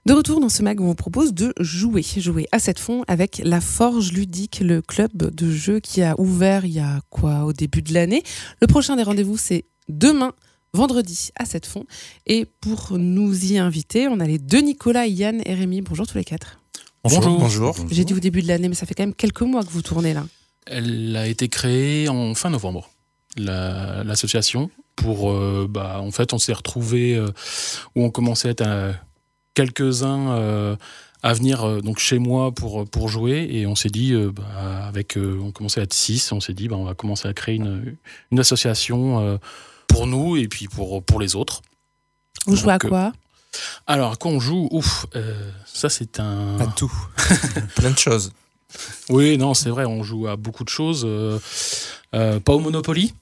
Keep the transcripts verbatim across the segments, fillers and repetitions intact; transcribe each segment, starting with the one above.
De retour dans ce mag, on vous propose de jouer, jouer à sept fonds avec la Forge Ludique, le club de jeux qui a ouvert il y a quoi, au début de l'année. Le prochain des rendez-vous, c'est demain, vendredi, à sept fonds. Et pour nous y inviter, on a les deux Nicolas, Yann et Rémi. Bonjour tous les quatre. Bonjour. Bonjour. J'ai dit au début de l'année, mais ça fait quand même quelques mois que vous tournez là. Elle a été créée en fin novembre, la, l'association. Pour, euh, bah, en fait, on s'est retrouvés euh, où on commençait à être à quelques-uns euh, à venir euh, donc chez moi pour, pour jouer. Et on s'est dit, euh, bah, avec, euh, on commençait à être six, on s'est dit, bah, on va commencer à créer une, une association euh, pour nous et puis pour, pour les autres. Vous jouez à quoi ? euh, Alors, à quoi on joue ? Ouf, euh, ça c'est un... À tout. Plein de choses. Oui, non, c'est vrai, on joue à beaucoup de choses. Euh, euh, pas au Monopoly.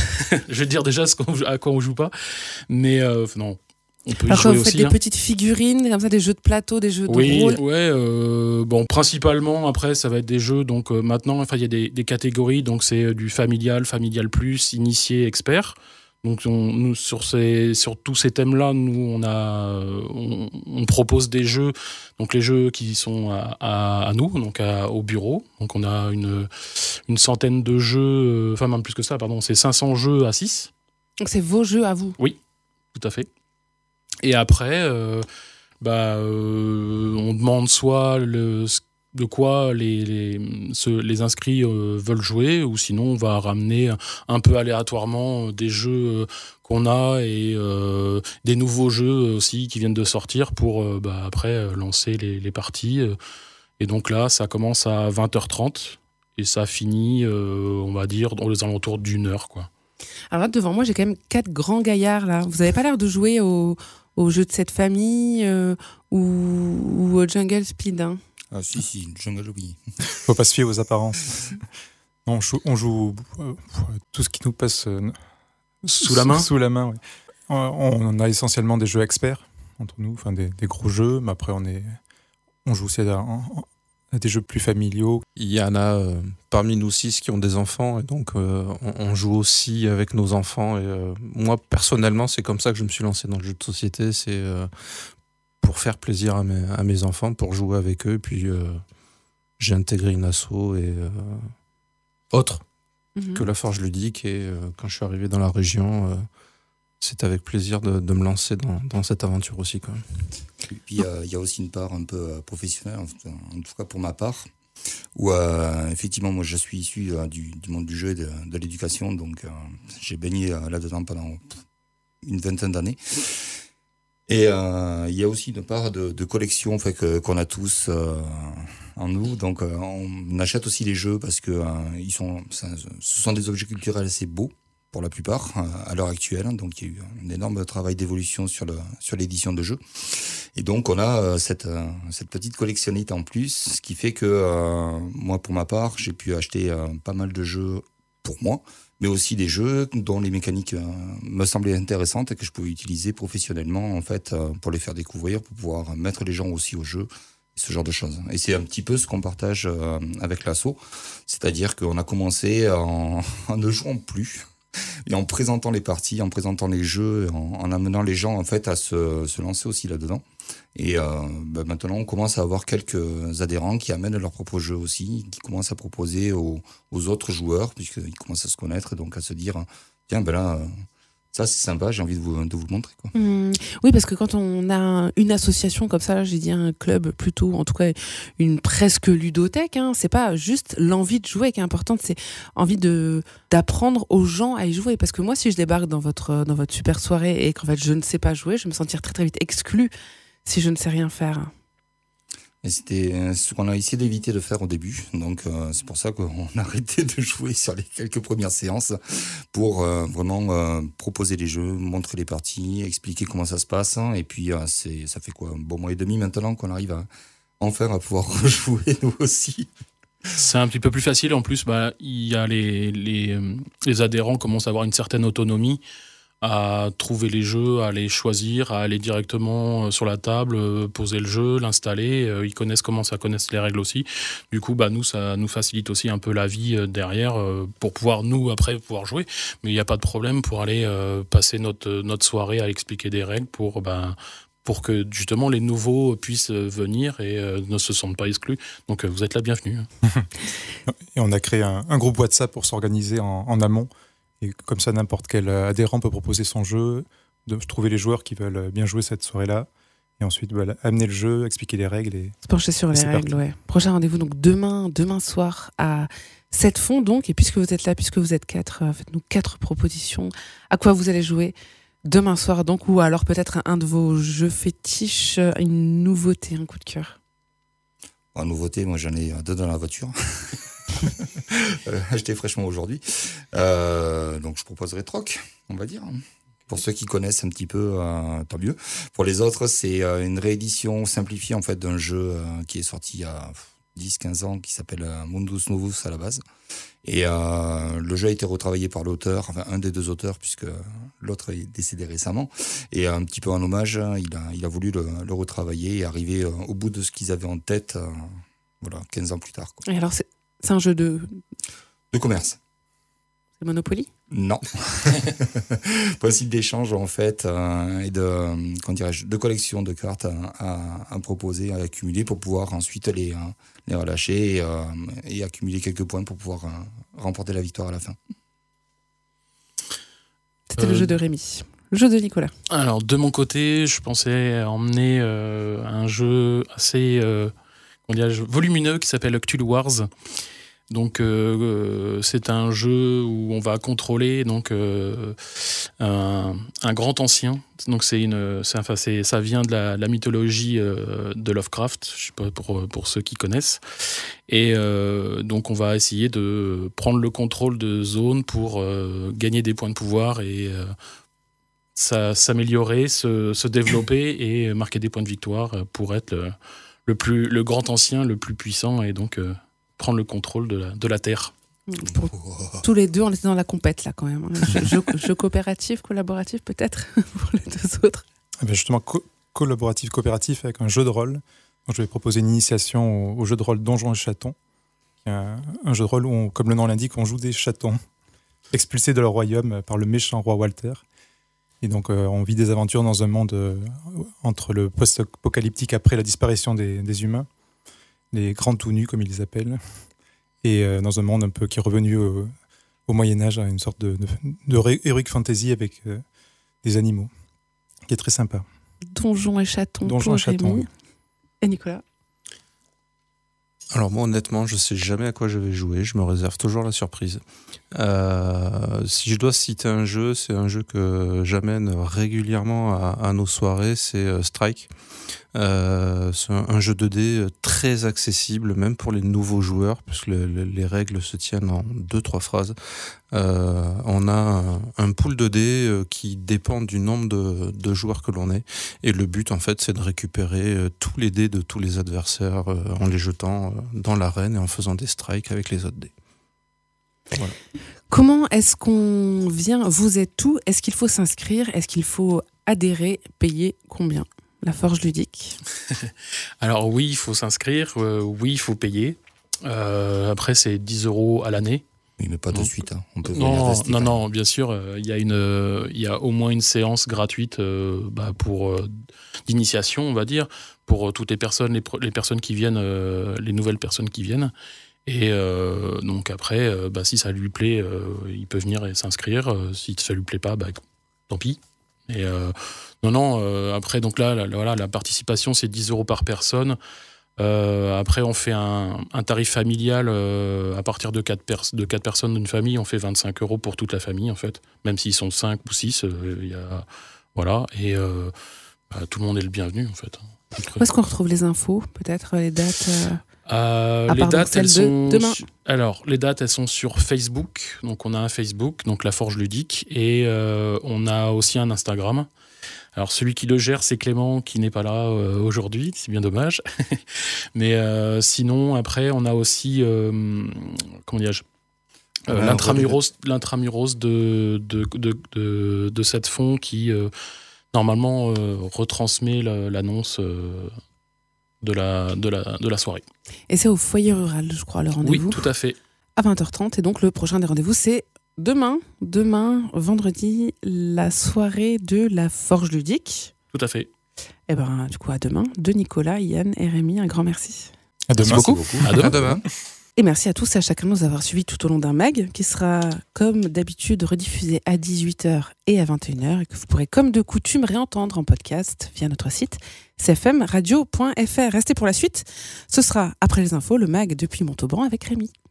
Je vais dire déjà ce qu'on, à quoi on joue pas. Mais euh, non, on peut y Alors jouer vous aussi. faites des hein. petites figurines, comme ça, des jeux de plateau, des jeux Oui, de rôle. ouais, euh, bon, principalement, après, ça va être des jeux. Donc euh, maintenant, enfin, il y a des, des catégories. Donc c'est du familial, familial plus, initié, expert. Donc on, nous, sur, ces, sur tous ces thèmes-là, nous, on, a, on, on propose des jeux, donc les jeux qui sont à, à, à nous, donc à, au bureau. Donc on a une, une centaine de jeux, enfin même plus que ça, pardon, c'est cinq cents jeux à six. Donc c'est vos jeux à vous. Oui, tout à fait. Et après, euh, bah, euh, on demande soit le, de quoi les, les, ce, les inscrits euh, veulent jouer, ou sinon on va ramener un peu aléatoirement des jeux qu'on a et euh, des nouveaux jeux aussi qui viennent de sortir pour euh, bah, après lancer les, les parties. Et donc là, ça commence à vingt heures trente et ça finit, euh, on va dire, dans les alentours d'une heure, quoi. Alors là, devant moi, j'ai quand même quatre grands gaillards là. Vous n'avez pas l'air de jouer au, au jeu de cette famille euh, ou, ou au Jungle Speed, hein. Ah si, si, Jungle, oui. Faut pas se fier aux apparences. Non, on joue, on joue euh, tout ce qui nous passe euh, sous, sous la main. Sous la main, oui. On, on a essentiellement des jeux experts entre nous, enfin des, des gros jeux, mais après on est, on joue aussi à, à des jeux plus familiaux. Il y en a euh, parmi nous six qui ont des enfants, et donc euh, on, on joue aussi avec nos enfants. Et euh, moi personnellement, c'est comme ça que je me suis lancé dans le jeu de société. C'est euh, pour faire plaisir à mes, à mes enfants, pour jouer avec eux. Et puis, euh, j'ai intégré une asso et euh, autre mm-hmm. que la Forge Ludique. Et euh, quand je suis arrivé dans la région, euh, c'est avec plaisir de, de me lancer dans, dans cette aventure aussi, quand même. Et puis, euh, il y a aussi une part un peu euh, professionnelle, en tout, en tout cas pour ma part, où euh, effectivement, moi, je suis issu euh, du, du monde du jeu et de, de l'éducation. Donc, euh, j'ai baigné euh, là-dedans pendant une vingtaine d'années. Et euh, il y a aussi une part de, de collection fait, que, qu'on a tous euh, en nous. Donc euh, on achète aussi les jeux parce que euh, ils sont, ça, ce sont des objets culturels assez beaux pour la plupart euh, à l'heure actuelle. Donc il y a eu un énorme travail d'évolution sur, le, sur l'édition de jeux. Et donc on a euh, cette, euh, cette petite collectionnite en plus, ce qui fait que euh, moi pour ma part j'ai pu acheter euh, pas mal de jeux pour moi, mais aussi des jeux dont les mécaniques euh, me semblaient intéressantes et que je pouvais utiliser professionnellement en fait euh, pour les faire découvrir, pour pouvoir mettre les gens aussi au jeu, ce genre de choses. Et c'est un petit peu ce qu'on partage euh, avec l'asso, c'est-à-dire qu'on a commencé en, en ne jouant plus et en présentant les parties, en présentant les jeux, en, en amenant les gens en fait à se, se lancer aussi là-dedans. Et euh, ben maintenant, on commence à avoir quelques adhérents qui amènent leurs propres jeux aussi, qui commencent à proposer aux, aux autres joueurs, puisqu'ils commencent à se connaître et donc à se dire tiens, ben là, ça c'est sympa, j'ai envie de vous, de vous le montrer, quoi. Mmh. Oui, parce que quand on a une association comme ça, j'ai dit un club plutôt, en tout cas une presque ludothèque, hein, c'est pas juste l'envie de jouer qui est importante, c'est envie de, d'apprendre aux gens à y jouer. Parce que moi, si je débarque dans votre, dans votre super soirée et qu'en fait je ne sais pas jouer, je vais me sentir très très vite exclue si je ne sais rien faire. Et c'était ce qu'on a essayé d'éviter de faire au début. Donc, euh, c'est pour ça qu'on a arrêté de jouer sur les quelques premières séances pour euh, vraiment euh, proposer les jeux, montrer les parties, expliquer comment ça se passe. Et puis, euh, c'est, ça fait quoi, un bon mois et demi maintenant qu'on arrive à enfin à pouvoir rejouer nous aussi. C'est un petit peu plus facile. En plus, bah, il y a les, les, les adhérents commencent à avoir une certaine autonomie à trouver les jeux, à les choisir, à aller directement sur la table, poser le jeu, l'installer. Ils connaissent comment ça, connaissent les règles aussi. Du coup, bah, nous, ça nous facilite aussi un peu la vie derrière pour pouvoir, nous, après, pouvoir jouer. Mais il n'y a pas de problème pour aller euh, passer notre, notre soirée à expliquer des règles pour, bah, pour que justement les nouveaux puissent venir et euh, ne se sentent pas exclus. Donc euh, vous êtes la bienvenue. Et on a créé un, un groupe WhatsApp pour s'organiser en, en amont. Et comme ça, n'importe quel adhérent peut proposer son jeu, de trouver les joueurs qui veulent bien jouer cette soirée-là. Et ensuite, voilà, amener le jeu, expliquer les règles. Et se pencher sur et les c'est règles, parti. ouais. Prochain rendez-vous, donc demain, demain soir à sept fonds, donc. Et puisque vous êtes là, puisque vous êtes quatre, euh, faites-nous quatre propositions. À quoi vous allez jouer demain soir, donc, ou alors peut-être un, un de vos jeux fétiches, une nouveauté, un coup de cœur. En nouveauté, moi j'en ai deux dans la voiture. euh, acheté fraîchement aujourd'hui. Euh, donc je proposerai Troc, on va dire. Pour ceux qui connaissent un petit peu, euh, tant mieux. Pour les autres, c'est euh, une réédition simplifiée en fait d'un jeu euh, qui est sorti il y a dix quinze ans, qui s'appelle euh, Mundus Novus à la base. Et euh, le jeu a été retravaillé par l'auteur, enfin un des deux auteurs, puisque l'autre est décédé récemment. Et un petit peu en hommage, il a, il a voulu le, le retravailler et arriver euh, au bout de ce qu'ils avaient en tête, euh, voilà, quinze ans plus tard, quoi. Et alors, c'est, c'est un jeu de, De commerce. c'est Monopoly ? Non. Principe d'échange en fait euh, et de, euh, comment dirais-je, de collection de cartes à, à, à proposer, à accumuler pour pouvoir ensuite les, euh, les relâcher et, euh, et accumuler quelques points pour pouvoir euh, remporter la victoire à la fin. C'était Euh, le jeu de Rémi. Le jeu de Nicolas. Alors, de mon côté, je pensais emmener euh, un jeu assez euh, comment dirais-je, volumineux qui s'appelle Cthulhu Wars. Donc, euh, euh, c'est un jeu où on va contrôler donc, euh, un, un grand ancien. Donc, c'est une, c'est, enfin, c'est, ça vient de la, la mythologie euh, de Lovecraft, je sais pas pour, pour ceux qui connaissent. Et euh, donc, on va essayer de prendre le contrôle de zones pour euh, gagner des points de pouvoir et euh, ça, s'améliorer, se, se développer et marquer des points de victoire pour être le, le, plus, le grand ancien, le plus puissant et donc euh, prendre le contrôle de la, de la Terre. Pour tous les deux, on était dans la compète là quand même. Jeu, jeu, jeu coopératif, collaboratif peut-être pour les deux autres. Eh bien justement, co- collaboratif, coopératif avec un jeu de rôle. Donc, je vais proposer une initiation au, au jeu de rôle Donjons et Chatons. Qui est un, un jeu de rôle où, on, comme le nom l'indique, on joue des chatons expulsés de leur royaume par le méchant roi Walter. Et donc, euh, on vit des aventures dans un monde euh, entre le post-apocalyptique après la disparition des, des humains, les grands tout nus, comme ils les appellent, et euh, dans un monde un peu qui est revenu au, au Moyen-Âge, à une sorte de, de, de heroic fantasy avec euh, des animaux, qui est très sympa. Donjons et Chatons. Donjons pour et Chatons, Rémi. oui. Et Nicolas. Alors moi honnêtement je sais jamais à quoi je vais jouer, je me réserve toujours la surprise. Euh, si je dois citer un jeu, c'est un jeu que j'amène régulièrement à, à nos soirées, c'est euh, Strike. Euh, c'est un, un jeu deux D très accessible même pour les nouveaux joueurs puisque le, le, les règles se tiennent en deux trois phrases. Euh, on a un, un pool deux D qui dépend du nombre de, de joueurs que l'on est et le but en fait c'est de récupérer tous les dés de tous les adversaires euh, en les jetant dans l'arène et en faisant des strikes avec les autres dés. Voilà. Comment est-ce qu'on vient ? Vous êtes où ? Est-ce qu'il faut s'inscrire ? Est-ce qu'il faut adhérer ? Payer combien ? La Forge Ludique. Alors oui, il faut s'inscrire, euh, oui, il faut payer. Euh, après, c'est dix euros à l'année. Oui, mais pas de Non. suite. Hein. On peut venir Non, rester, non, hein. non, bien sûr, euh, il y a une, euh, il y a au moins une séance gratuite euh, bah, pour euh, d'initiation, on va dire, pour euh, toutes les personnes, les, pro- les personnes qui viennent, euh, les nouvelles personnes qui viennent. Et euh, donc après, euh, bah, si ça lui plaît, euh, il peut venir et s'inscrire. Euh, si ça lui plaît pas, bah, tant pis. Et euh, non, non. Euh, après, donc là, la, voilà, la participation, c'est dix euros par personne. Euh, après, on fait un, un tarif familial euh, à partir de quatre pers- de quatre personnes d'une famille. On fait vingt-cinq euros pour toute la famille, en fait. Même s'ils sont cinq ou six, euh, y a, voilà. Et euh, bah, tout le monde est le bienvenu, en fait. Où est-ce qu'on retrouve les infos ? Peut-être les dates euh... Euh, À les part donc dates, celle elles de sont demain. su- alors les dates, elles sont sur Facebook. Donc on a un Facebook, donc la Forge Ludique, et euh, on a aussi un Instagram. Alors celui qui le gère, c'est Clément, qui n'est pas là euh, aujourd'hui. C'est bien dommage. Mais euh, sinon, après, on a aussi euh, comment dirais-je euh, Ouais, l'intramuros, l'intramuros de de de de, de cette fond qui euh, normalement euh, retransmet la- l'annonce. Euh, de la, de, la, de la soirée. Et c'est au foyer rural, je crois, le Oui, rendez-vous. tout à fait. À vingt heures trente. Et donc, le prochain des rendez-vous, c'est demain. Demain, vendredi, la soirée de la Forge Ludique. Tout à fait. Et ben, du coup, à demain. De Nicolas, Yann et Rémi, un grand merci. À demain. Merci beaucoup. beaucoup. À demain. À demain. Et merci à tous et à chacun de nous avoir suivis tout au long d'un mag qui sera, comme d'habitude, rediffusé à dix-huit heures et à vingt et une heures et que vous pourrez, comme de coutume, réentendre en podcast via notre site c f m radio point f r. Restez pour la suite. Ce sera, après les infos, le mag depuis Montauban avec Rémi.